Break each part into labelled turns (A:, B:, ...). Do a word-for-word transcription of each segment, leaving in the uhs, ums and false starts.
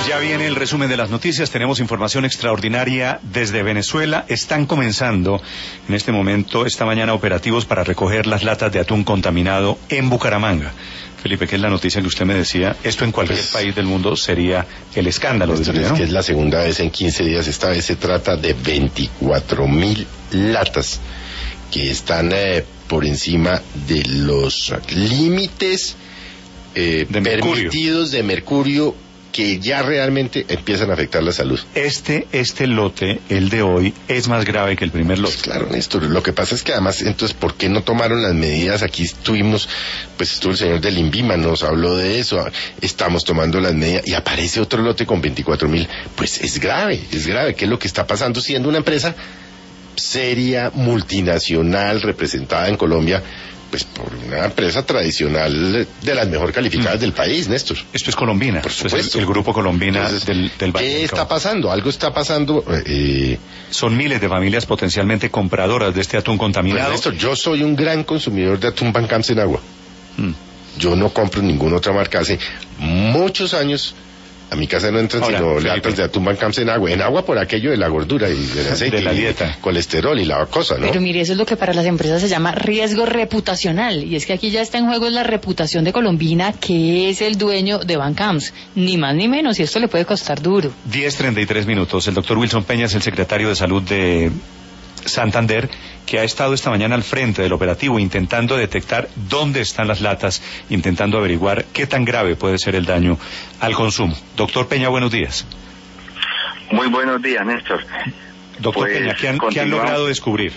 A: Ya viene el resumen de las noticias. Tenemos información extraordinaria desde Venezuela. Están comenzando en este momento, esta mañana, operativos para recoger las latas de atún contaminado en Bucaramanga. Felipe, ¿qué es la noticia que usted me decía? Esto en cualquier pues, país del mundo sería el escándalo.
B: Esto es que es la segunda vez en quince días. Esta vez se trata de veinticuatro mil latas que están eh, por encima de los límites eh, de permitidos de mercurio, que ya realmente empiezan a afectar la salud.
A: Este, este lote, el de hoy, es más grave que el primer lote.
B: Pues claro, Néstor, lo que pasa es que además, entonces, ¿por qué no tomaron las medidas? Aquí estuvimos, pues estuvo el señor del INVIMA, nos habló de eso, estamos tomando las medidas, y aparece otro lote con veinticuatro mil, pues es grave, es grave. ¿Qué es lo que está pasando siendo una empresa seria, multinacional, representada en Colombia? Pues por una empresa tradicional de las mejor calificadas mm. del país, Néstor.
A: Esto es Colombina,
B: por supuesto.
A: Es el, el grupo Colombina. Entonces, del, del Valle.
B: ¿Qué está pasando? Algo está pasando. Eh...
A: Son miles de familias potencialmente compradoras de este atún contaminado.
B: Pues, Néstor, yo soy un gran consumidor de atún Bancamps en agua. Mm. Yo no compro ninguna otra marca hace muchos años. A mi casa no entran Ahora, sino latas de atún Bancamps en agua. En agua por aquello de la gordura y del aceite.
A: De la dieta.
B: Y colesterol y la cosa, ¿no?
C: Pero mire, eso es lo que para las empresas se llama riesgo reputacional. Y es que aquí ya está en juego la reputación de Colombina, que es el dueño de Bancamps. Ni más ni menos, y esto le puede costar duro.
A: diez treinta y tres minutos. El doctor Wilson Peña es el secretario de Salud de Santander, que ha estado esta mañana al frente del operativo intentando detectar dónde están las latas, intentando averiguar qué tan grave puede ser el daño al consumo. Doctor Peña, buenos días.
D: Muy buenos días, Néstor.
A: Doctor pues, Peña, ¿qué han, ¿qué han logrado descubrir?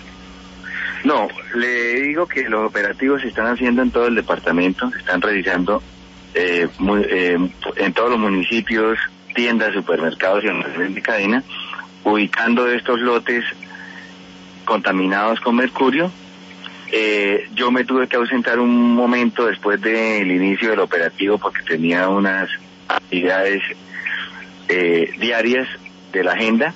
D: No, le digo que los operativos se están haciendo en todo el departamento, se están realizando eh, muy, eh, en todos los municipios, tiendas, supermercados y almacenes de cadena, ubicando estos lotes contaminados con mercurio. Eh, yo me tuve que ausentar un momento después del inicio del operativo porque tenía unas actividades eh, diarias de la agenda.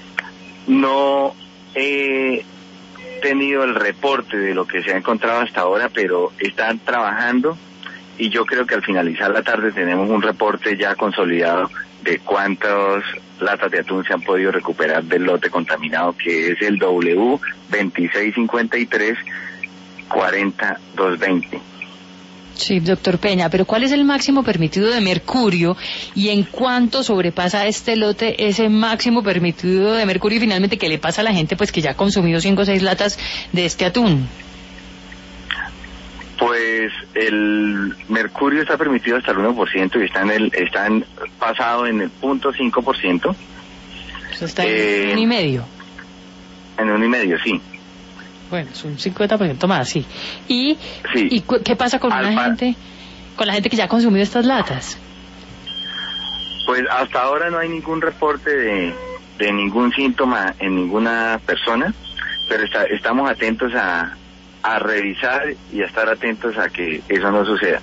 D: No he tenido el reporte de lo que se ha encontrado hasta ahora, pero están trabajando y yo creo que al finalizar la tarde tenemos un reporte ya consolidado de cuántas latas de atún se han podido recuperar del lote contaminado, que es el W veintiséis cincuenta y tres cuarenta doscientos veinte.
C: Sí, doctor Peña, pero ¿cuál es el máximo permitido de mercurio y en cuánto sobrepasa este lote ese máximo permitido de mercurio y finalmente qué le pasa a la gente pues que ya ha consumido cinco o seis latas de este atún?
D: Pues el mercurio está permitido hasta el uno por ciento y está en el están pasado en el punto cinco por ciento.
C: Eso está en eh, un y medio.
D: En un y medio, sí.
C: Bueno, es un cincuenta por ciento más, sí. ¿Y,
D: sí.
C: ¿y qué pasa con Al, la gente, con la gente que ya ha consumido estas latas?
D: Pues hasta ahora no hay ningún reporte de, de ningún síntoma en ninguna persona, pero está, estamos atentos a a revisar y a estar atentos a que eso no suceda.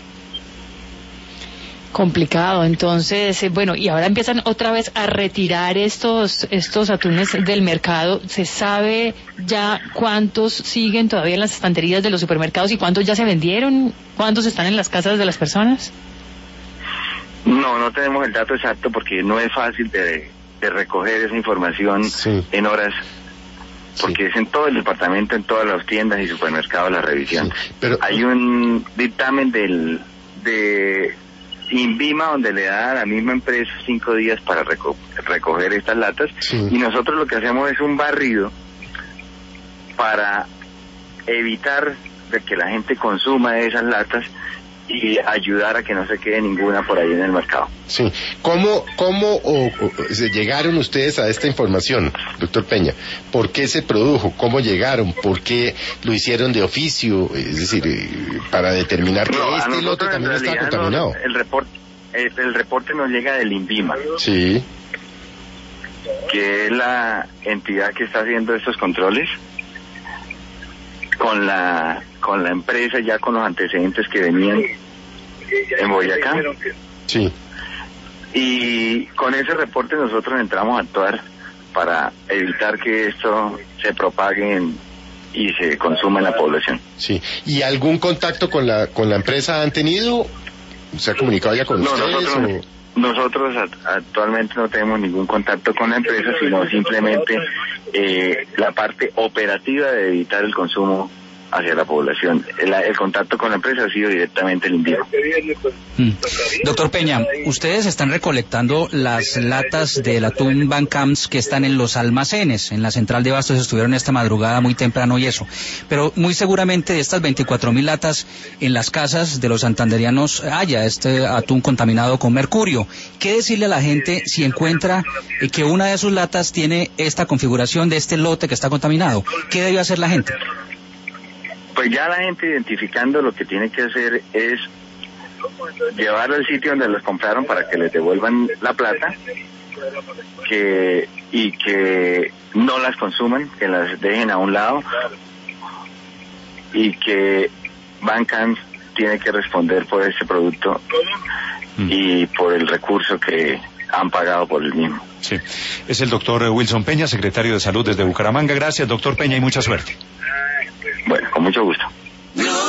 C: Complicado, entonces, eh, bueno, y ahora empiezan otra vez a retirar estos estos atunes del mercado. ¿Se sabe ya cuántos siguen todavía en las estanterías de los supermercados y cuántos ya se vendieron? ¿Cuántos están en las casas de las personas?
D: No, no tenemos el dato exacto porque no es fácil de, de recoger esa información sí. en horas. Porque sí. es en todo el departamento, en todas las tiendas y supermercados la revisión. Sí, pero hay un dictamen del de INVIMA donde le da a la misma empresa cinco días para reco recoger estas latas sí. y nosotros lo que hacemos es un barrido para evitar de que la gente consuma esas latas y ayudar a que no se quede ninguna por ahí en el mercado.
B: Sí. ¿Cómo, cómo o, o, se llegaron ustedes a esta información, doctor Peña? ¿Por qué se produjo? ¿Cómo llegaron? ¿Por qué lo hicieron de oficio? Es decir, eh, para determinar que no, este lote también está contaminado.
D: No, el reporte, el, el reporte nos llega del INVIMA.
B: Sí.
D: Que es la entidad que está haciendo estos controles con la con la empresa, ya con los antecedentes que venían en Boyacá.
B: Sí.
D: Y con ese reporte nosotros entramos a actuar para evitar que esto se propague en, y se consuma en la población.
B: Sí. ¿Y algún contacto con la con la empresa han tenido? ¿Se ha comunicado ya con
D: no,
B: ustedes?
D: Nosotros,
B: o...
D: nosotros a, actualmente no tenemos ningún contacto con la empresa, sino simplemente eh, la parte operativa de evitar el consumo hacia la población. El, el contacto con la empresa ha sido directamente el INVIMA.
E: Mm. Doctor Peña, ustedes están recolectando las latas del atún Bancams que están en los almacenes, en la central de abastos estuvieron esta madrugada muy temprano y eso, pero muy seguramente de estas veinticuatro mil latas en las casas de los santanderianos haya este atún contaminado con mercurio. ¿Qué decirle a la gente si encuentra que una de sus latas tiene esta configuración de este lote que está contaminado? ¿Qué debe hacer la gente?
D: Pues ya la gente identificando lo que tiene que hacer es llevarlo al sitio donde los compraron para que les devuelvan la plata que y que no las consuman, que las dejen a un lado y que Bancams tiene que responder por ese producto y por el recurso que han pagado por el mismo.
A: Sí, es el doctor Wilson Peña, secretario de Salud desde Bucaramanga. Gracias, doctor Peña, y mucha suerte.
D: Bueno, con mucho gusto.